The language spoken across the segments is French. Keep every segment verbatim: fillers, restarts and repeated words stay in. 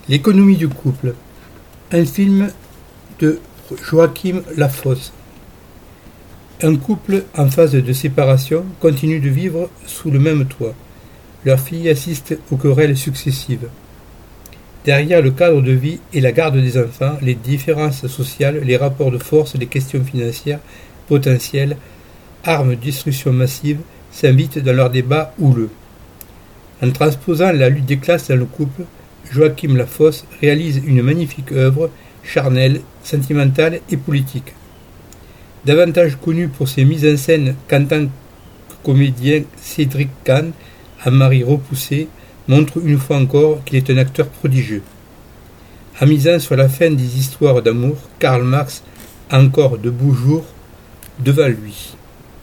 L'économie du couple. Un film de Joachim Lafosse. Un couple en phase de séparation continue de vivre sous le même toit. Leur fille assiste aux querelles successives. Derrière le cadre de vie et la garde des enfants, les différences sociales, les rapports de force, les questions financières potentielles, armes de destruction massive, s'invitent dans leurs débats houleux. En transposant la lutte des classes dans le couple, Joachim Lafosse réalise une magnifique œuvre, charnelle, sentimentale et politique. Davantage connu pour ses mises en scène qu'en tant que comédien, Cédric Kahn, un mari repoussé, montre une fois encore qu'il est un acteur prodigieux. Amusant sur la fin des histoires d'amour, Karl Marx a encore de beaux jours devant lui.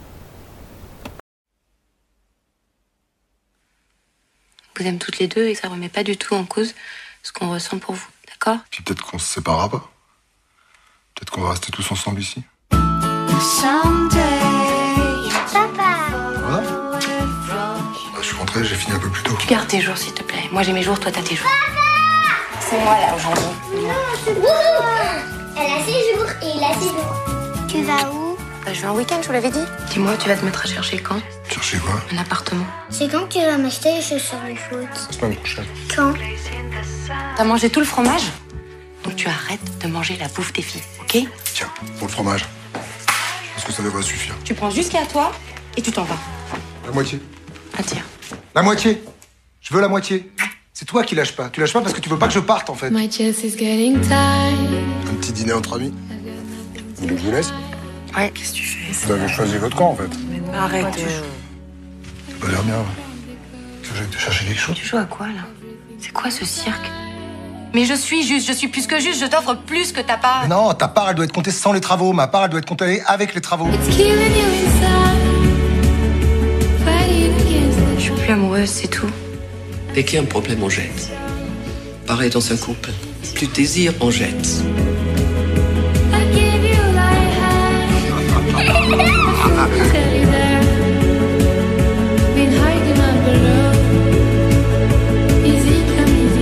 Vous aimez toutes les deux et ça ne remet pas du tout en cause ce qu'on ressent pour vous, d'accord? Puis peut-être qu'on se séparera pas. Peut-être qu'on va rester tous ensemble ici. Papa. Voilà. Bah, je suis rentré, j'ai fini un peu plus tôt. Tu gardes tes jours, s'il te plaît. Moi, j'ai mes jours, toi, t'as tes jours. Papa. C'est moi, là, aujourd'hui. Non, c'est bon. Elle a ses jours et il a ses jours. Tu vas où? Bah, je vais en week-end, je vous l'avais dit. Dis-moi, tu vas te mettre à chercher quand? Chercher quoi? Un appartement. C'est quand que tu vas m'acheter les chaussures de foot? Semaine prochaine. Quand? T'as mangé tout le fromage? Donc tu arrêtes de manger la bouffe des filles, ok? Tiens, pour le fromage. Je pense que ça devrait suffire. Tu prends jusqu'à toi et tu t'en vas. La moitié. Ah tiens. La moitié. Je veux la moitié. C'est toi qui lâches pas. Tu lâches pas parce que tu veux pas que je parte, en fait. My chest is getting tight. Un petit dîner entre amis. Vous voulez que je vous laisse? Ouais, qu'est-ce que tu fais? Vous avez choisi votre camp, en fait. Arrête. Ça a l'air bien, ouais. Tu veux que j'aille te chercher quelque chose? Tu joues à quoi, là? C'est quoi ce cirque? Mais je suis juste, je suis plus que juste, je t'offre plus que ta part. Mais non, ta part, elle doit être comptée sans les travaux. Ma part, elle doit être comptée avec les travaux. It's killing you inside. Fighting against Je suis plus amoureuse, c'est tout. Dès qu'il y a un problème, on jette. Pareil dans un couple. Plus de désir, on jette. I give you like high. Tell you there. Been hiding my below. Easy come, easy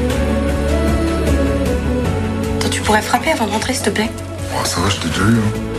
go. Toi, tu pourrais frapper avant de rentrer, s'il te plaît? Oh, ça va, je t'ai déjà eu, hein.